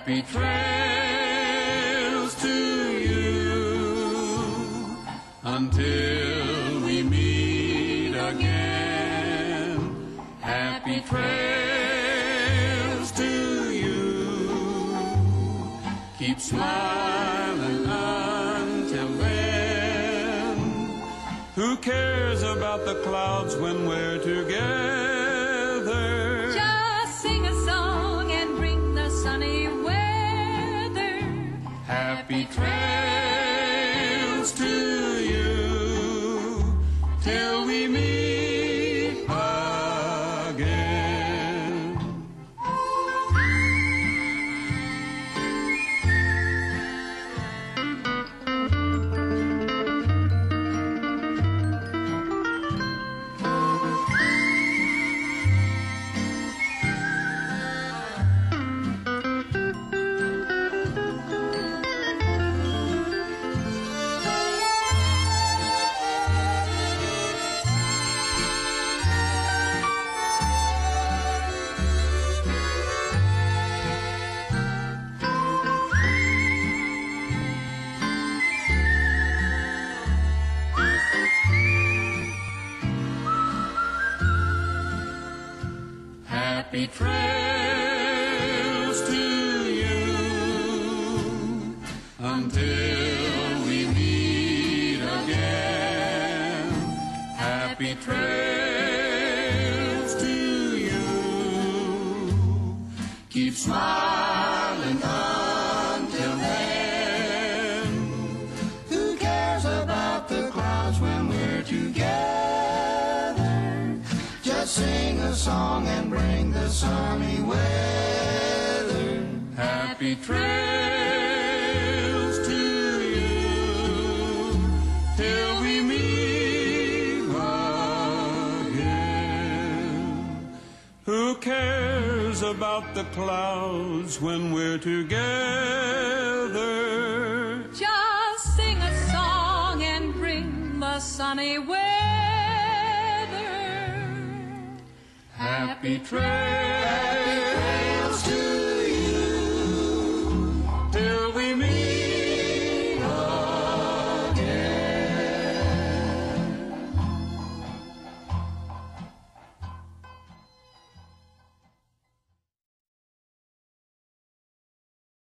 Happy trails to you until we meet again. Happy trails to you. Keep smiling until then. Who cares about the clouds when we're together? Just sing a song and bring the sunny weather. Happy trails to you till we meet again. Happy trails to you until we meet again. Happy trails to you. Keep smiling until then. Who cares about the clouds when we're together? Just sing a song and bring the sunny weather. Happy trails to you till we meet again. Who cares about the clouds when we're together? Just sing a song and bring the sunny weather. Happy trails.